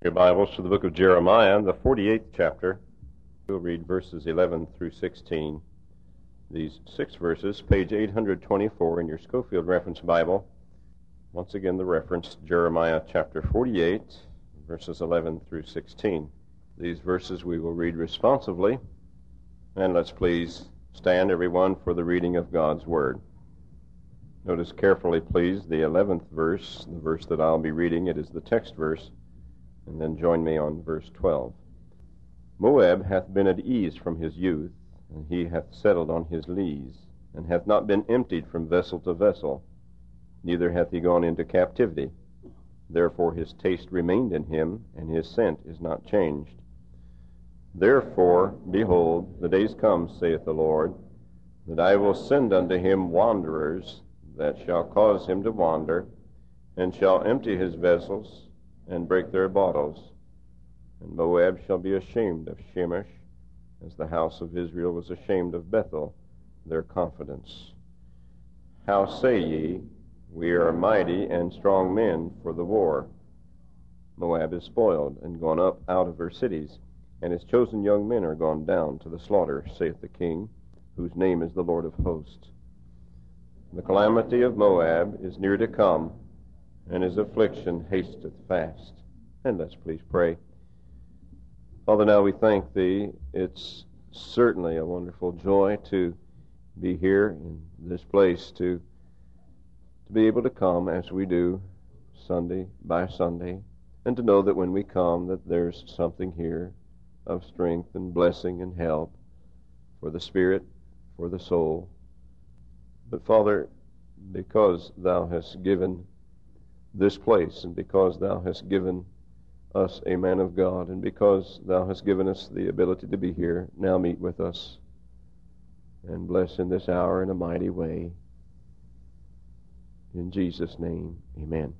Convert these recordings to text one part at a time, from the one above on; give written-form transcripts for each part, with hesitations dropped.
Your Bibles to the book of Jeremiah, the 48th chapter. We'll read verses 11 through 16. These 6 verses, page 824 in your Schofield Reference Bible. Once again, the reference, Jeremiah chapter 48, verses 11 through 16. These verses we will read responsively, and let's please stand, everyone, for the reading of God's Word. Notice carefully, please, the 11th verse, the verse that I'll be reading. It is the text verse. And then join me on verse 12. Moab hath been at ease from his youth, and he hath settled on his lees, and hath not been emptied from vessel to vessel, neither hath he gone into captivity. Therefore his taste remained in him, and his scent is not changed. Therefore, behold, the days come, saith the Lord, that I will send unto him wanderers, that shall cause him to wander, and shall empty his vessels, and break their bottles. And Moab shall be ashamed of Shemesh, as the house of Israel was ashamed of Bethel, their confidence. How say ye, we are mighty and strong men for the war? Moab is spoiled, and gone up out of her cities, and his chosen young men are gone down to the slaughter, saith the King, whose name is the Lord of hosts. The calamity of Moab is near to come, and his affliction hasteth fast. And let's please pray. Father, now we thank Thee. It's certainly a wonderful joy to be here in this place, to be able to come as we do Sunday by Sunday, and to know that when we come that there's something here of strength and blessing and help for the spirit, for the soul. But Father, because Thou hast given this place, and because Thou hast given us a man of God, and because Thou hast given us the ability to be here, now meet with us and bless in this hour in a mighty way. In Jesus' name, amen.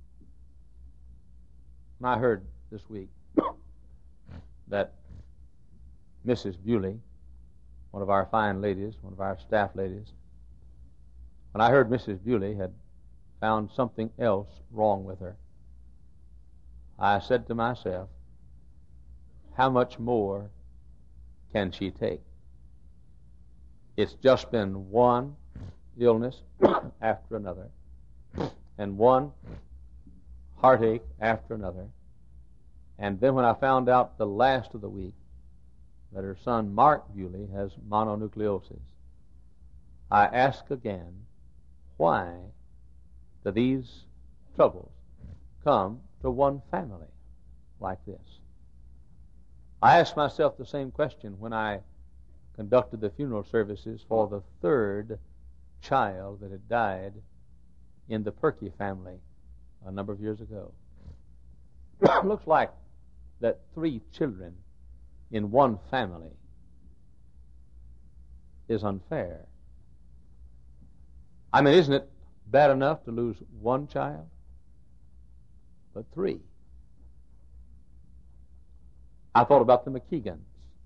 I heard this week that Mrs. Bewley, one of our fine ladies, one of our staff ladies, when I heard Mrs. Bewley had found something else wrong with her, I said to myself, how much more can she take? It's just been one illness after another, and one heartache after another. And then when I found out the last of the week that her son Mark Bewley has mononucleosis, I asked again, why do these troubles come to one family like this? I asked myself the same question when I conducted the funeral services for the 3rd child that had died in the Perky family a number of years ago. It looks like that 3 children in one family is unfair. I mean, isn't it bad enough to lose 1 child? But 3. I thought about the McKeegans.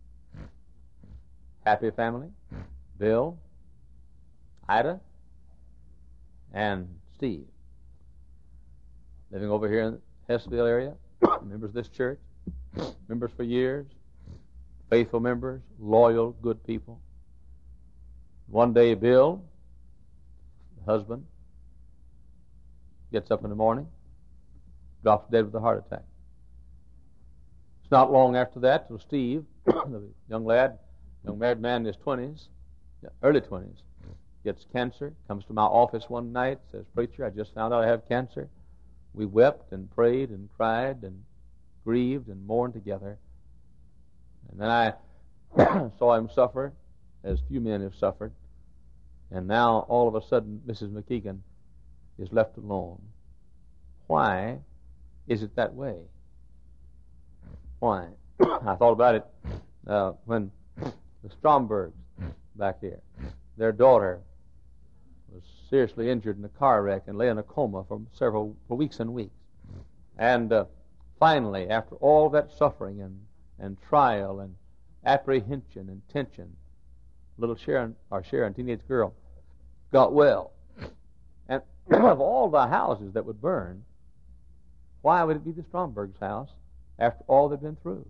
Happy family. Bill, Ida, and Steve. Living over here in the Hessville area. Members of this church. Members for years. Faithful members. Loyal, good people. One day, Bill, the husband, gets up in the morning, drops dead with a heart attack. It's not long after that till Steve, the young married man in his 20s, early 20s, gets cancer, comes to my office one night, says, "Preacher, I just found out I have cancer." We wept and prayed and cried and grieved and mourned together. And then I saw him suffer as few men have suffered. And now, all of a sudden, Mrs. McKeegan is left alone. Why is it that way? Why? I thought about it when the Strombergs back here, their daughter was seriously injured in a car wreck and lay in a coma for weeks and weeks. And finally, after all that suffering and trial and apprehension and tension, little Sharon, teenage girl, got well. And of all the houses that would burn, why would it be the Stromberg's house after all they've been through.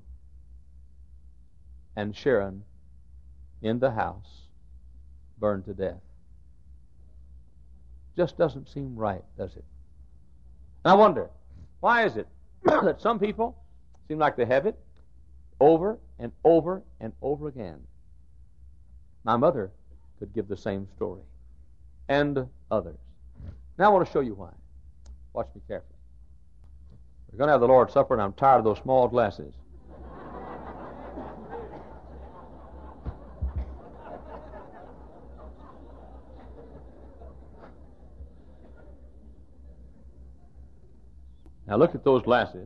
And Sharon, in the house, burned to death. Just doesn't seem right, does it? And I wonder, why is it that some people seem like they have it over and over and over again? My mother could give the same story, and others. Now I want to show you why. Watch me carefully. We're going to have the Lord's Supper, and I'm tired of those small glasses. Now look at those glasses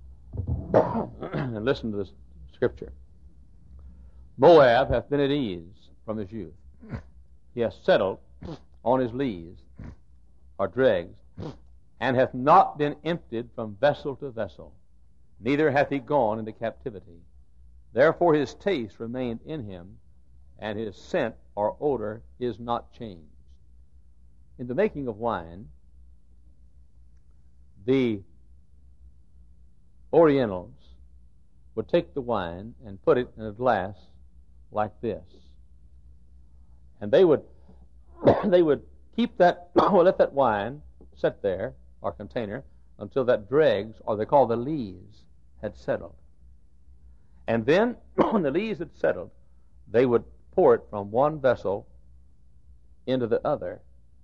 and listen to this scripture. Moab hath been at ease from his youth. He hath settled on his lees, or dregs, and hath not been emptied from vessel to vessel, neither hath he gone into captivity. Therefore his taste remained in him, and his scent or odor is not changed. In the making of wine, the Orientals would take the wine and put it in a glass like this. And they would keep that, let that wine sit there, or container, until that dregs, or they call the lees, had settled. And then, when the lees had settled, they would pour it from one vessel into the other,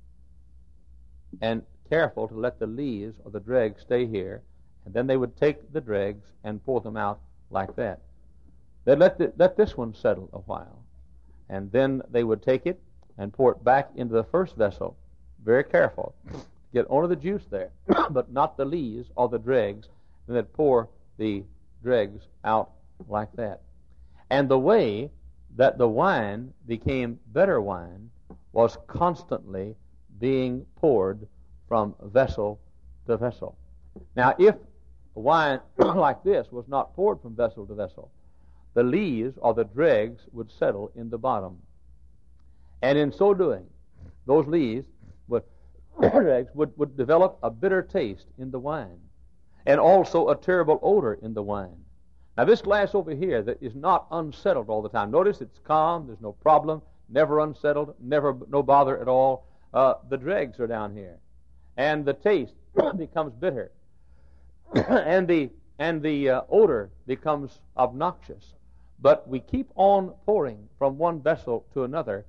and careful to let the lees or the dregs stay here, and then they would take the dregs and pour them out like that. They'd let this one settle a while, and then they would take it and pour it back into the first vessel, very careful, get only the juice there, but not the lees or the dregs, and they'd pour the dregs out like that. And the way that the wine became better wine was constantly being poured from vessel to vessel. Now, if wine like this was not poured from vessel to vessel, the lees or the dregs would settle in the bottom. And in so doing, those lees would develop a bitter taste in the wine, and also a terrible odor in the wine. Now, this glass over here that is not unsettled all the time. Notice it's calm, there's no problem, never unsettled, no bother at all. The dregs are down here, and the taste becomes bitter, and the odor becomes obnoxious. But we keep on pouring from one vessel to another,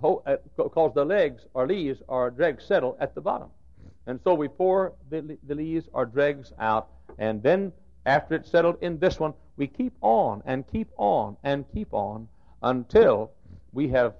because the legs or lees or dregs settle at the bottom. And so we pour the lees or dregs out, and then after it's settled in this one, we keep on and keep on and keep on until we have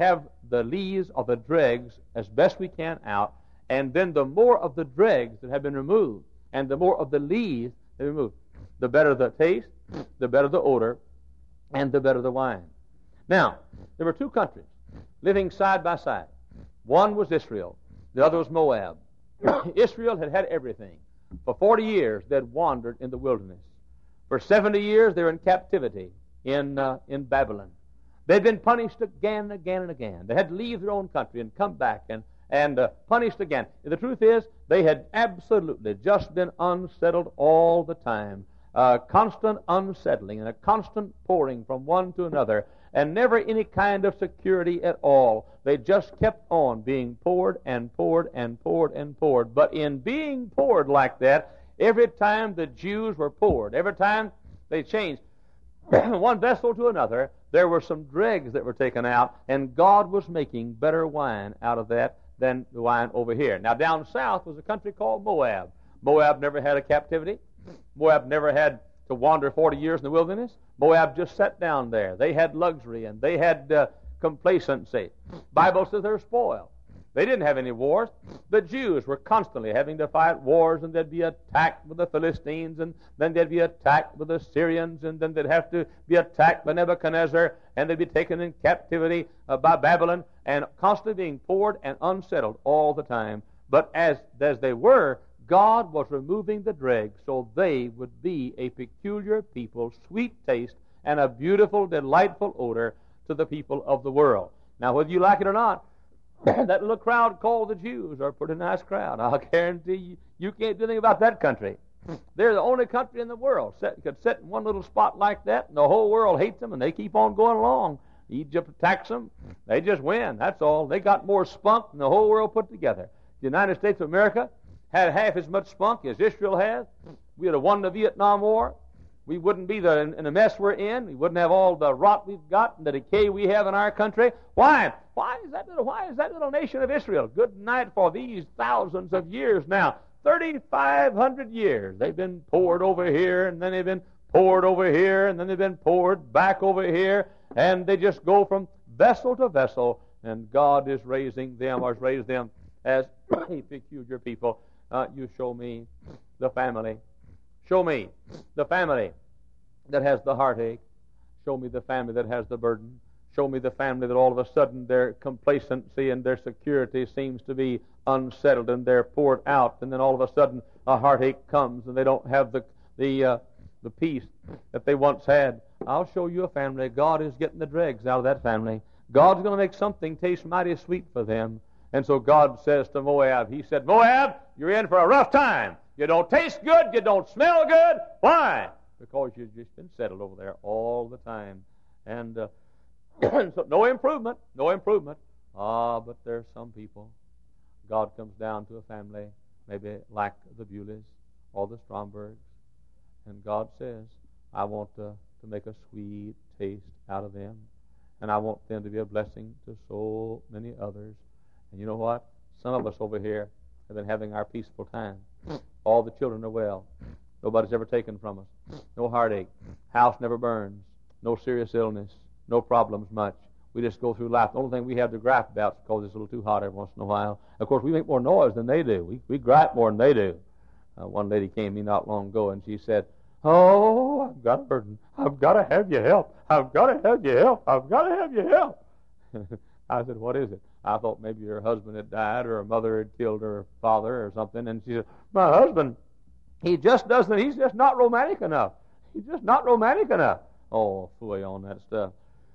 the lees or the dregs as best we can out, and then the more of the dregs that have been removed and the more of the lees that are removed, the better the taste, the better the odor, and the better the wine. Now, there were two countries living side by side. One was Israel, the other was Moab. Israel had had everything. For 40 years they had wandered in the wilderness. For 70 years they were in captivity in Babylon. They'd been punished again and again and again. They had to leave their own country and come back and punished again. The truth is, they had absolutely just been unsettled all the time. Constant unsettling and a constant pouring from one to another, and never any kind of security at all. They just kept on being poured and poured and poured and poured. But in being poured like that, every time the Jews were poured, every time they changed one vessel to another, there were some dregs that were taken out, and God was making better wine out of that than the wine over here. Now, down south was a country called Moab. Moab never had a captivity. Moab never had to wander 40 years in the wilderness. Moab just sat down there. They had luxury and they had complacency. Bible says they're spoiled. They didn't have any wars. The Jews were constantly having to fight wars, and they'd be attacked with the Philistines, and then they'd be attacked with the Syrians, and then they'd have to be attacked by Nebuchadnezzar, and they'd be taken in captivity by Babylon, and constantly being poured and unsettled all the time. But as they were, God was removing the dregs so they would be a peculiar people, sweet taste, and a beautiful, delightful odor to the people of the world. Now, whether you like it or not, that little crowd called the Jews are a pretty nice crowd. I'll guarantee you can't do anything about that country. They're the only country in the world could sit in one little spot like that, and the whole world hates them, and they keep on going along. Egypt attacks them. They just win. That's all. They got more spunk than the whole world put together. The United States of America had half as much spunk as Israel has. We would have won the Vietnam War. We wouldn't be in the mess we're in. We wouldn't have all the rot we've got and the decay we have in our country. Why? Why is that little nation of Israel good night for these thousands of years now? 3,500 years. They've been poured over here, and then they've been poured over here, and then they've been poured back over here, and they just go from vessel to vessel, and God is raising them, or has raised them as a peculiar people. You show me the family. Show me the family that has the heartache. Show me the family that has the burden. Show me the family that all of a sudden their complacency and their security seems to be unsettled, and they're poured out, and then all of a sudden a heartache comes, and they don't have the peace that they once had. I'll show you a family. God is getting the dregs out of that family. God's going to make something taste mighty sweet for them. And so God says to Moab, He said, Moab, you're in for a rough time. You don't taste good. You don't smell good. Why? Because you've just been settled over there all the time. And so no improvement. No improvement. But there's some people. God comes down to a family, maybe like the Bewleys or the Strombergs, and God says, I want to make a sweet taste out of them, and I want them to be a blessing to so many others. And you know what? Some of us over here have been having our peaceful time. All the children are well. Nobody's ever taken from us. No heartache. House never burns. No serious illness. No problems much. We just go through life. The only thing we have to gripe about is because it's a little too hot every once in a while. Of course, we make more noise than they do. We gripe more than they do. One lady came to me not long ago, and she said, Oh, I've got a burden. I've got to have your help. I've got to have your help. I've got to have your help. I said, what is it? I thought maybe her husband had died, or her mother had killed her father or something. And she said, my husband, he's just not romantic enough. He's just not romantic enough. Oh, fooey on that stuff.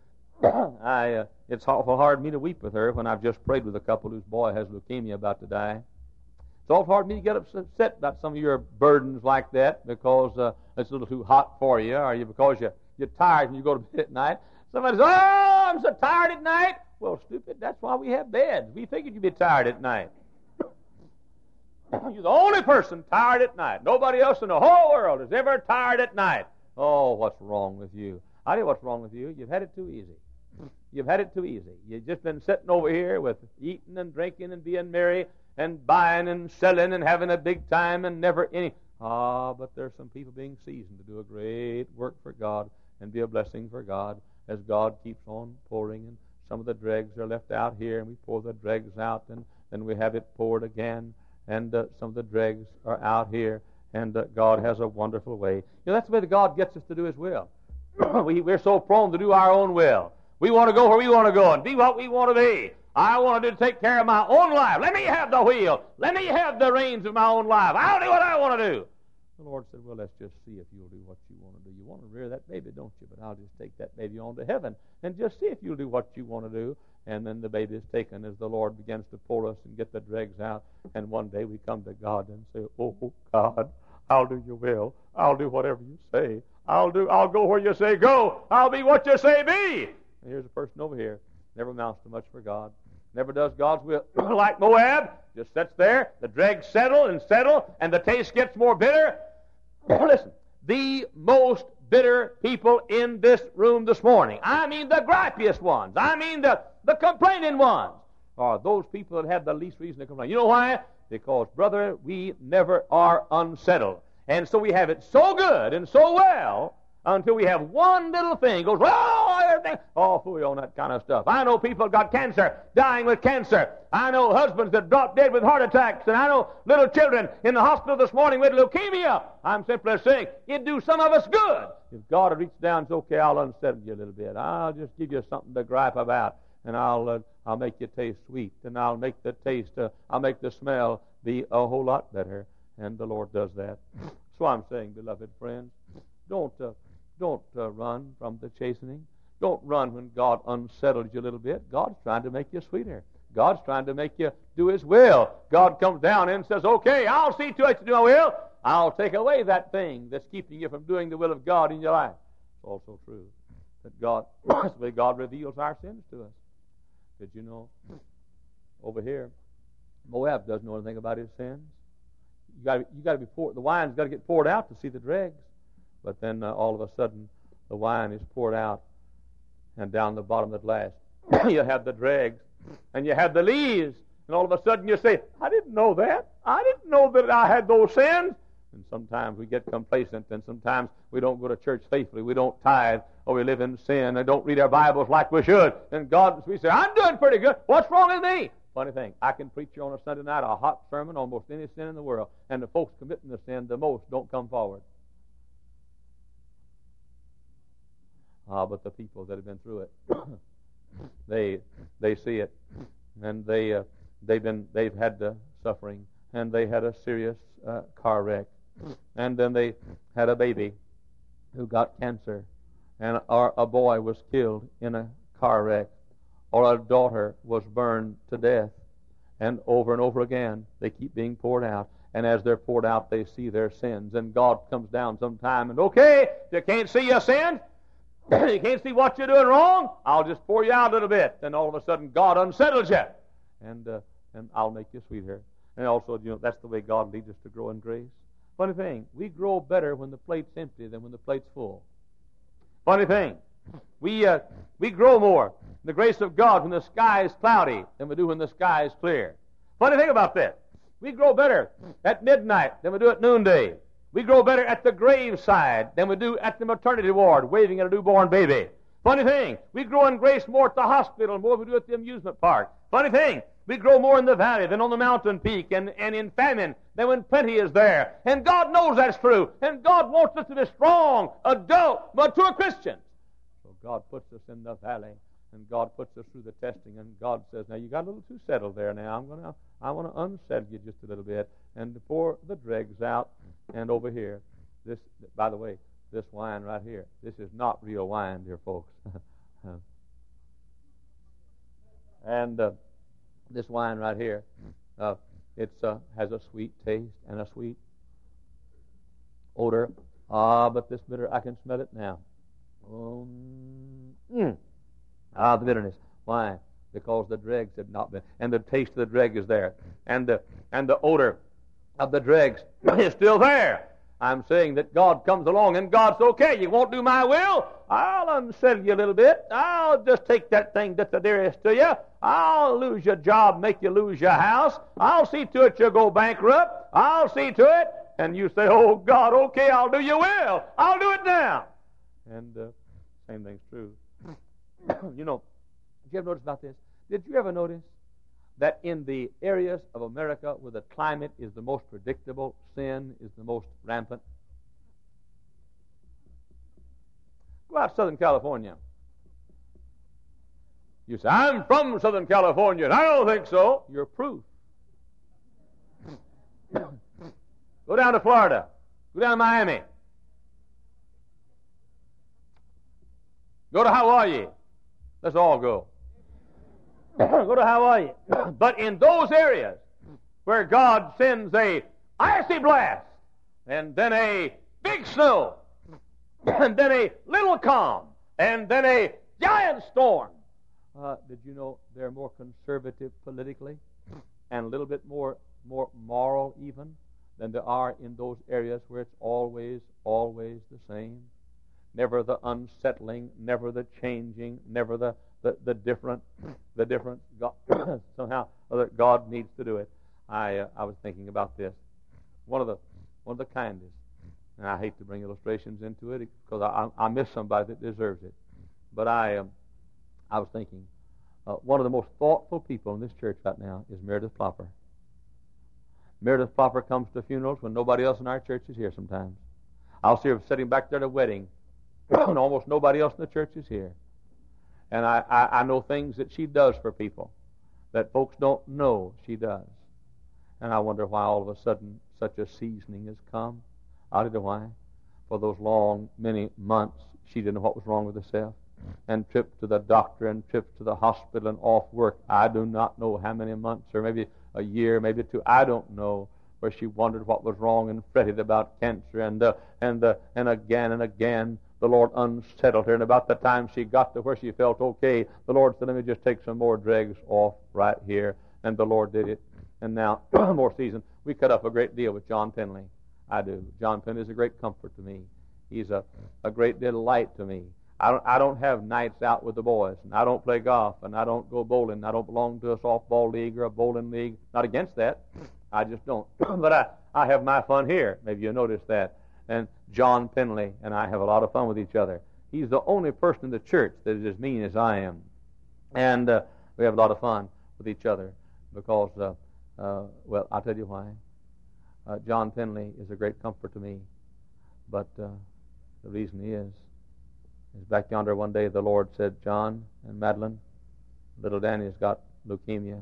It's awful hard for me to weep with her when I've just prayed with a couple whose boy has leukemia about to die. It's awful hard for me to get upset about some of your burdens like that because it's a little too hot for you, or because you're tired and you go to bed at night. Somebody says, oh, I'm so tired at night. Well, stupid, that's why we have beds. We figured you'd be tired at night. You're the only person tired at night. Nobody else in the whole world is ever tired at night. Oh, what's wrong with you? I tell you what's wrong with you. You've had it too easy. You've had it too easy. You've just been sitting over here with eating and drinking and being merry and buying and selling and having a big time and never any. But there's some people being seasoned to do a great work for God and be a blessing for God as God keeps on pouring. And some of the dregs are left out here, and we pour the dregs out, and then we have it poured again. And some of the dregs are out here, and God has a wonderful way. You know, that's the way that God gets us to do His will. We're so prone to do our own will. We want to go where we want to go and be what we want to be. I want to take care of my own life. Let me have the wheel. Let me have the reins of my own life. I'll do what I want to do. The Lord said, well, let's just see if you'll do what you want to do. You want to rear that baby, don't you? But I'll just take that baby on to heaven and just see if you'll do what you want to do. And then the baby is taken as the Lord begins to pull us and get the dregs out. And one day we come to God and say, oh, God, I'll do your will. I'll do whatever you say. I'll go where you say go. I'll be what you say be. And here's a person over here. Never amounts to much for God. Never does God's will. Like Moab, just sits there. The dregs settle, and the taste gets more bitter. Listen, the most bitter people in this room this morning, I mean the gripiest ones, I mean the complaining ones, are those people that have the least reason to complain. You know why? Because, brother, we never are unsettled. And so we have it so good and so well until we have one little thing goes, oh, everything. Oh, fooey on that kind of stuff. I know people got cancer, dying with cancer. I know husbands that dropped dead with heart attacks. And I know little children in the hospital this morning with leukemia. I'm simply saying it'd do some of us good. If God had reached down and said, okay, I'll unsettle you a little bit. I'll just give you something to gripe about. And I'll make you taste sweet. And I'll make the taste, I'll make the smell be a whole lot better. And the Lord does that. So I'm saying, beloved friends, don't run from the chastening. Don't run when God unsettles you a little bit. God's trying to make you sweeter. God's trying to make you do His will. God comes down and says, okay, I'll see to it you do my will. I'll take away that thing that's keeping you from doing the will of God in your life. It's also true that God, that's the way God reveals our sins to us. Did you know, over here, Moab doesn't know anything about his sins. You got to be poured. The wine's got to get poured out to see the dregs. But then all of a sudden, the wine is poured out, and down the bottom of the glass, you have the dregs, and you have the leaves, and all of a sudden you say, I didn't know that. I didn't know that I had those sins. And sometimes we get complacent, and sometimes we don't go to church faithfully. We don't tithe, or we live in sin, and don't read our Bibles like we should. And we say, I'm doing pretty good. What's wrong with me? Funny thing, I can preach you on a Sunday night a hot sermon on almost any sin in the world, and the folks committing the sin the most don't come forward. But the people that have been through it, they see it, and they've had the suffering, and they had a serious car wreck, and then they had a baby who got cancer, or a boy was killed in a car wreck, or a daughter was burned to death, and over again they keep being poured out. And as they're poured out, they see their sins, and God comes down sometime and, okay, you can't see your sins. You can't see what you're doing wrong. I'll just pour you out a little bit. Then all of a sudden, God unsettles you, and I'll make you sweeter. And also, that's the way God leads us to grow in grace. Funny thing, we grow better when the plate's empty than when the plate's full. Funny thing, we grow more in the grace of God when the sky is cloudy than we do when the sky is clear. Funny thing about that, we grow better at midnight than we do at noonday. We grow better at the graveside than we do at the maternity ward, waving at a newborn baby. Funny thing, we grow in grace more at the hospital more than we do at the amusement park. Funny thing, we grow more in the valley than on the mountain peak, and in famine than when plenty is there. And God knows that's true. And God wants us to be strong, adult, mature Christians. So God puts us in the valley, and God puts us through the testing, and God says, now you got a little too settled there now. I want to unsettle you just a little bit and pour the dregs out. And over here, this, by the way, this wine right here, this is not real wine, dear folks. And this wine right here, it has a sweet taste and a sweet odor. But this bitter, I can smell it now. The bitterness. Why? Because the dregs had not been, and the taste of the dreg is there, and the odor of the dregs is still there. I'm saying that God comes along and God's okay. You won't do my will? I'll unsettle you a little bit. I'll just take that thing that's the dearest to you. I'll lose your job, make you lose your house. I'll see to it you go bankrupt. I'll see to it. And you say, oh, God, okay, I'll do your will. I'll do it now. And same thing's true. Did you ever notice about this? Did you ever notice that in the areas of America where the climate is the most predictable, sin is the most rampant? Go out to Southern California. You say, I'm from Southern California, and I don't think so. You're proof. Go down to Florida. Go down to Miami. Go to Hawaii. Let's all go. Go to Hawaii. But in those areas where God sends a icy blast, and then a big snow, and then a little calm, and then a giant storm, did you know they're more conservative politically and a little bit more moral even than there are in those areas where it's always the same? Never the unsettling, never the changing, never the different God, somehow that God needs to do it. I was thinking about this. One of the kindest, and I hate to bring illustrations into it because I miss somebody that deserves it. But I was thinking, one of the most thoughtful people in this church right now is Meredith Plopper. Meredith Plopper comes to funerals when nobody else in our church is here sometimes. I'll see her sitting back there at a wedding and almost nobody else in the church is here. And I know things that she does for people that folks don't know she does. And I wonder why all of a sudden such a seasoning has come. I don't know why. For those long, many months, she didn't know what was wrong with herself. And trips to the doctor and trips to the hospital and off work. I do not know how many months, or maybe a year, maybe two. I don't know. where she wondered what was wrong and fretted about cancer, and again and again the Lord unsettled her. And about the time she got to where she felt okay, the Lord said, let me just take some more dregs off right here. And the Lord did it. And now, more season. We cut up a great deal with John Penley. I do. John Penley is a great comfort to me. He's a great delight to me. I don't have nights out with the boys, and I don't play golf, and I don't go bowling. I don't belong to a softball league or a bowling league. Not against that. I just don't. But I have my fun here. Maybe you noticed that. And John Penley and I have a lot of fun with each other. He's the only person in the church that is as mean as I am. And we have a lot of fun with each other because, well, I'll tell you why. John Penley is a great comfort to me. But the reason is back yonder one day the Lord said, John and Madeline, little Danny's got leukemia.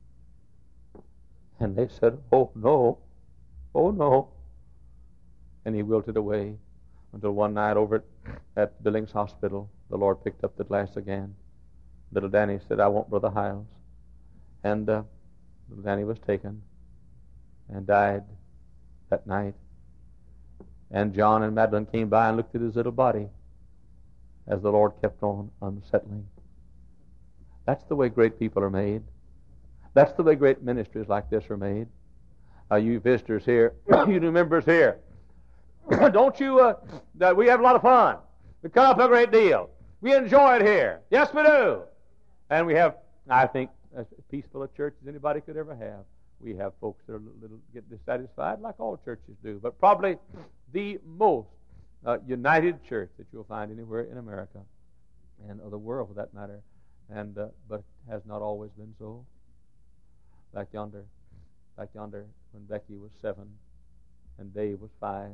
And they said, oh no, oh no. And he wilted away until one night over at Billings Hospital, the Lord picked up the glass again. Little Danny said, I want Brother Hiles. And little Danny was taken and died that night. And John and Madeline came by and looked at his little body as the Lord kept on unsettling. That's the way great people are made. That's the way great ministries like this are made. You visitors here, you new members here, don't you, we have a lot of fun. We cut up a great deal. We enjoy it here. Yes, we do. And we have, I think, as peaceful a church as anybody could ever have. We have folks that are get dissatisfied like all churches do, but probably the most united church that you'll find anywhere in America and of the world, for that matter. And but has not always been so. Back yonder, when Becky was 7 and Dave was 5,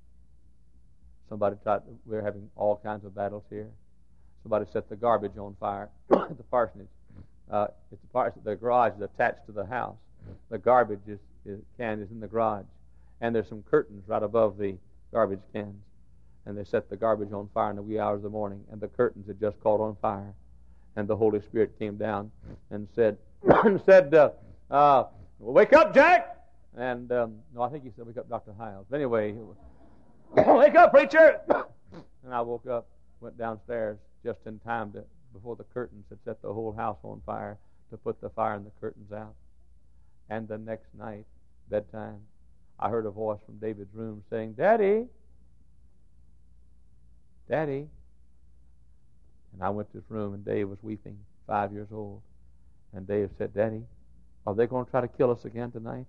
we were having all kinds of battles here. Somebody set the garbage on fire at the parsonage. The garage is attached to the house. The garbage can is in the garage, and there's some curtains right above the garbage cans. And they set the garbage on fire in the wee hours of the morning, and the curtains had just caught on fire. And the Holy Spirit came down and said, wake up, Jack! And, no, I think he said, wake up Dr. Hiles. But anyway, wake up, preacher! And I woke up, went downstairs just in time before the curtains had set the whole house on fire to put the fire in the curtains out. And the next night, bedtime, I heard a voice from David's room saying, Daddy! Daddy! And I went to his room, and Dave was weeping, 5 years old. And Dave said, Daddy, are they going to try to kill us again tonight?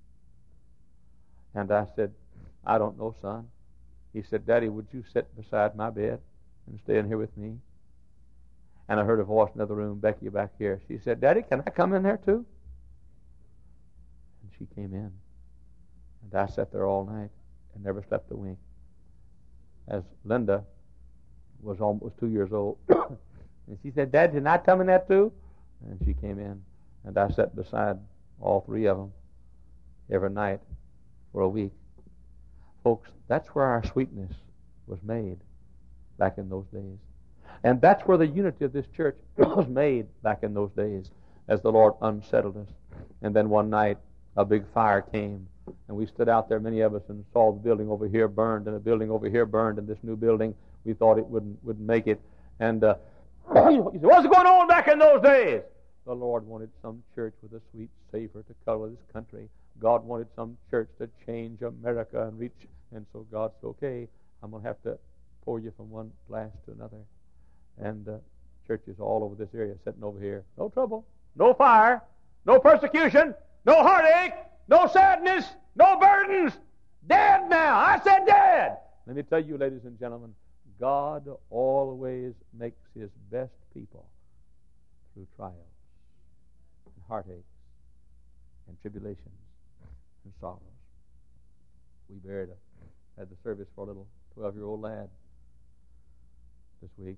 And I said, I don't know, son. He said, Daddy, would you sit beside my bed and stay in here with me? And I heard a voice in the other room, Becky back here. She said, Daddy, can I come in there too? And she came in. And I sat there all night and never slept a wink. As Linda was almost 2 years old. And she said, Dad, did I come in there too? And she came in. And I sat beside all three of them every night for a week. Folks, that's where our sweetness was made back in those days. And that's where the unity of this church was made back in those days as the Lord unsettled us. And then one night, a big fire came. And we stood out there, many of us, and saw the building over here burned, and the building over here burned, and this new building, we thought it wouldn't make it. And he said, what's going on back in those days? The Lord wanted some church with a sweet savor to color this country. God wanted some church to change America and reach. And so God said, okay, I'm going to have to pour you from one glass to another. And churches all over this area sitting over here. No trouble, no fire, no persecution, no heartache, no sadness, no burdens. Dead now. I said dead. Let me tell you, ladies and gentlemen, God always makes his best people through trials and heartaches and tribulations and sorrows. We had the service for a little 12-year-old lad this week.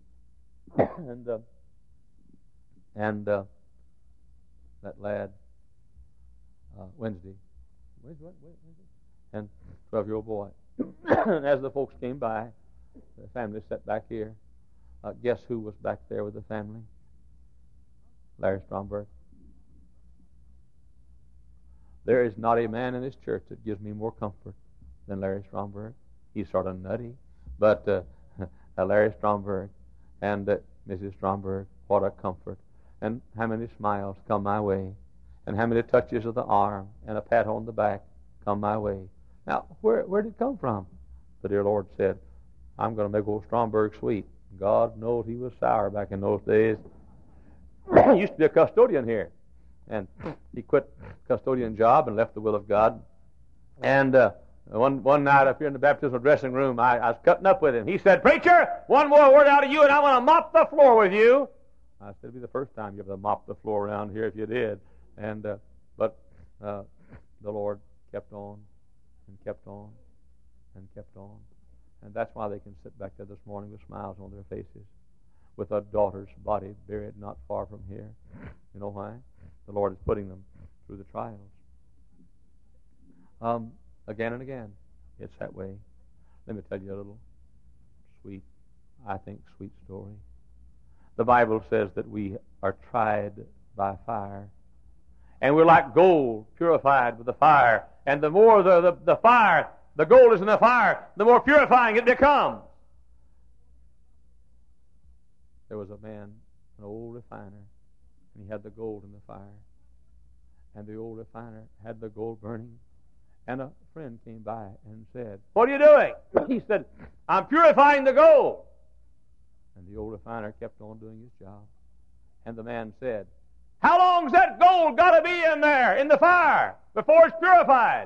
and that lad, Wednesday, and 12-year-old boy. And as the folks came by, the family sat back here. Guess who was back there with the family? Larry Stromberg. There is not a man in this church that gives me more comfort than Larry Stromberg. He's sort of nutty, but Larry Stromberg and Mrs. Stromberg, what a comfort. And how many smiles come my way, and how many touches of the arm and a pat on the back come my way. Now, where did it come from? The dear Lord said, I'm going to make old Stromberg sweet. God knows he was sour back in those days. He used to be a custodian here, and he quit custodian job and left the will of God. And one night up here in the baptismal dressing room, I was cutting up with him. He said, "Preacher, one more word out of you, and I want to mop the floor with you." I said, "It'd be the first time you ever mopped the floor around here if you did." And but the Lord kept on and kept on and kept on. And that's why they can sit back there this morning with smiles on their faces, with a daughter's body buried not far from here. You know why? The Lord is putting them through the trials. Again and again, it's that way. Let me tell you a little sweet story. The Bible says that we are tried by fire, and we're like gold purified with the fire. And the more the fire, the gold is in the fire, the more purifying it becomes. There was a man, an old refiner, and he had the gold in the fire. And the old refiner had the gold burning. And a friend came by and said, "What are you doing?" He said, "I'm purifying the gold." And the old refiner kept on doing his job. And the man said, "How long's that gold got to be in there, in the fire, before it's purified?"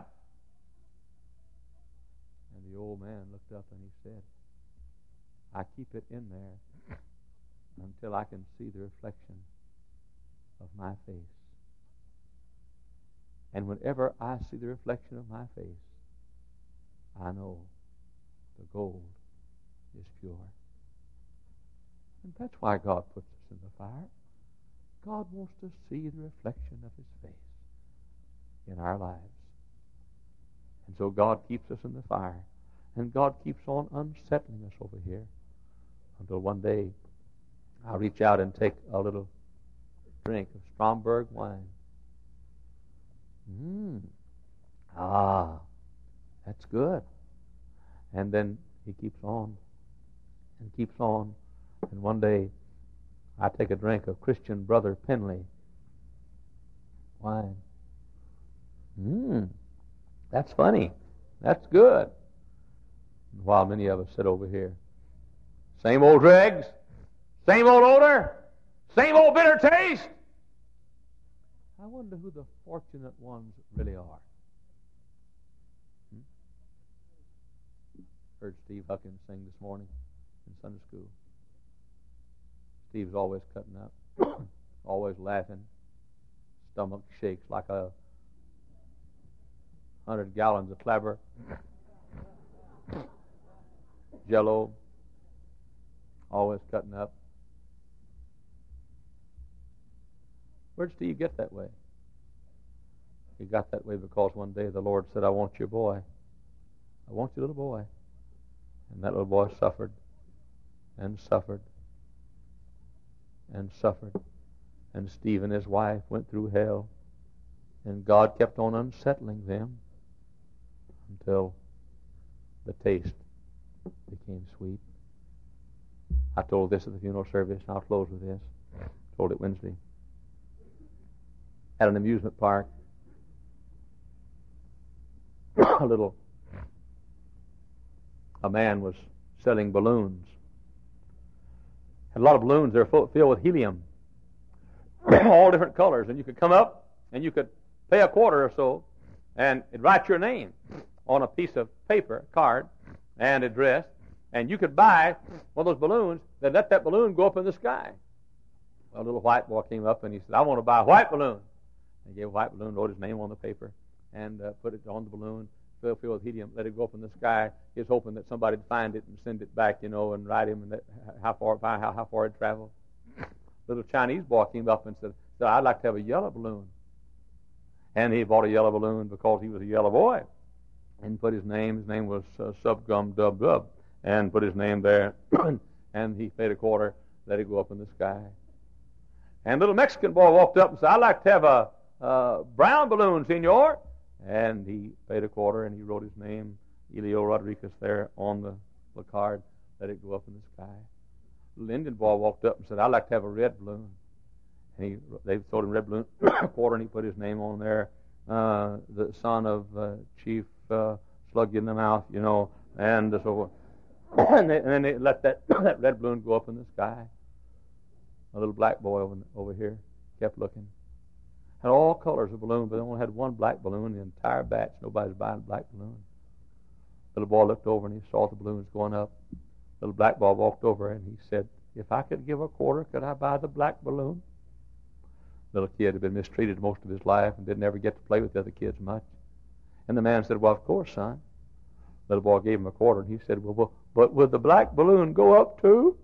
And the old man looked up and he said, "I keep it in there until I can see the reflection of my face. And whenever I see the reflection of my face, I know the gold is pure." And that's why God puts us in the fire. God wants to see the reflection of His face in our lives. And so God keeps us in the fire. And God keeps on unsettling us over here until one day I'll reach out and take a little drink of Stromberg wine. That's good. And then he keeps on and keeps on. And one day I take a drink of Christian Brother Penley wine. That's funny. That's good. And while many of us sit over here, same old dregs, same old odor, same old bitter taste. I wonder who the fortunate ones really are. Heard Steve Huckins sing this morning in Sunday school. Steve's always cutting up, always laughing. Stomach shakes like 100 gallons of clabber. Jello, always cutting up. Where'd Steve get that way? He got that way because one day the Lord said, "I want your boy. I want your little boy." And that little boy suffered and suffered and suffered. And Steve and his wife went through hell. And God kept on unsettling them until the taste became sweet. I told this at the funeral service, and I'll close with this. I told it Wednesday. At an amusement park, a man was selling balloons. Had a lot of balloons. They were filled with helium, all different colors. And you could come up and you could pay a quarter or so, and it'd write your name on a piece of paper, card, and address. And you could buy one of those balloons. They'd let that balloon go up in the sky. Well, a little white boy came up and he said, "I want to buy a white balloon." He gave a white balloon, wrote his name on the paper, and put it on the balloon, filled with helium, let it go up in the sky. He was hoping that somebody'd find it and send it back, and write him and how far it traveled. Little Chinese boy came up and said, "I'd like to have a yellow balloon." And he bought a yellow balloon because he was a yellow boy, and put his name. His name was Subgum Dub Dub, and put his name there. And he paid a quarter, let it go up in the sky. And little Mexican boy walked up and said, "I'd like to have a brown balloon, senor." And he paid a quarter, and he wrote his name, Elio Rodriguez, there on the placard, let it go up in the sky. The Indian boy walked up and said, I'd like to have a red balloon. And they sold him a red balloon, a quarter, and he put his name on there, the son of Chief Slug You in the Mouth, and so forth. And then they let that red balloon go up in the sky. A little black boy over here kept looking. Had all colors of balloon, but they only had one black balloon in the entire batch. Nobody's buying a black balloon. Little boy looked over and he saw the balloons going up. Little black boy walked over and he said, if I could give a quarter, could I buy the black balloon? Little kid had been mistreated most of his life and didn't ever get to play with the other kids much. And the man said, well, of course, son. Little boy gave him a quarter and he said, well, but would the black balloon go up too?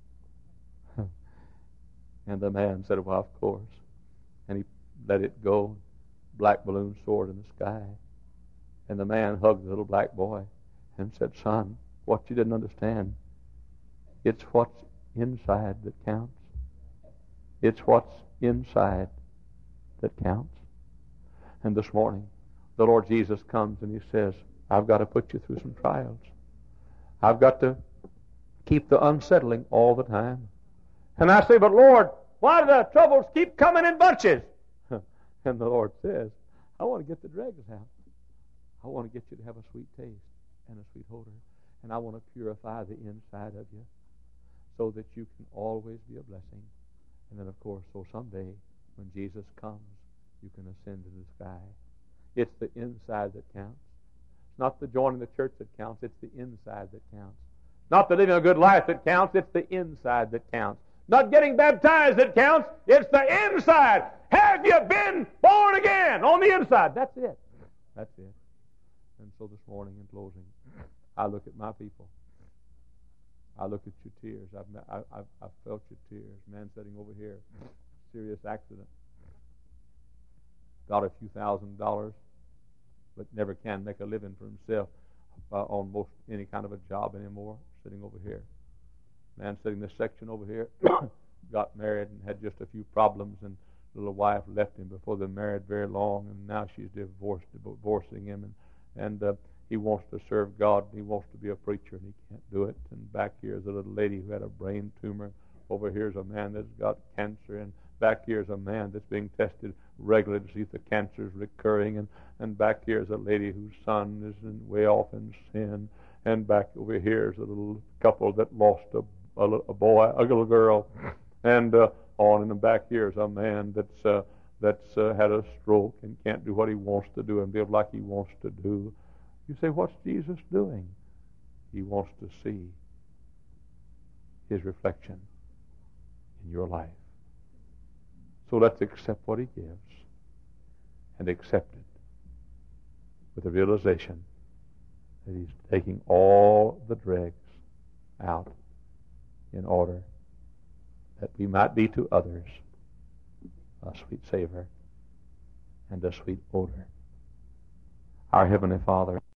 And the man said, well, of course. And he let it go. Black balloon soared in the sky. And the man hugged the little black boy and said, son, what you didn't understand, it's what's inside that counts. It's what's inside that counts. And this morning, the Lord Jesus comes and he says, I've got to put you through some trials. I've got to keep the unsettling all the time. And I say, but Lord, why do the troubles keep coming in bunches? And the Lord says, I want to get the dregs out. I want to get you to have a sweet taste and a sweet odor. And I want to purify the inside of you so that you can always be a blessing. And then, of course, so someday when Jesus comes, you can ascend to the sky. It's the inside that counts. It's not the joining the church that counts. It's the inside that counts. Not the living a good life that counts. It's the inside that counts. Not getting baptized that counts. It's the inside. Have you been born again on the inside? That's it. That's it. And so this morning in closing, I look at my people. I look at your tears. I've felt your tears. Man sitting over here, serious accident. Got a few $1,000s, but never can make a living for himself on most any kind of a job anymore. Sitting over here. Man sitting in this section over here, got married and had just a few problems, and little wife left him before they married very long, and now she's divorcing him, and he wants to serve God, and he wants to be a preacher, and he can't do it. And back here is a little lady who had a brain tumor. Over here is a man that's got cancer, and back here is a man that's being tested regularly to see if the cancer is recurring, and back here is a lady whose son is way off in sin, and back over here is a little couple that lost a boy, a little girl, and on in the back here is a man that's had a stroke and can't do what he wants to do and live like he wants to do. You say, what's Jesus doing? He wants to see his reflection in your life. So let's accept what he gives and accept it with the realization that he's taking all the dregs out in order that we might be to others a sweet savor and a sweet odor. Our Heavenly Father,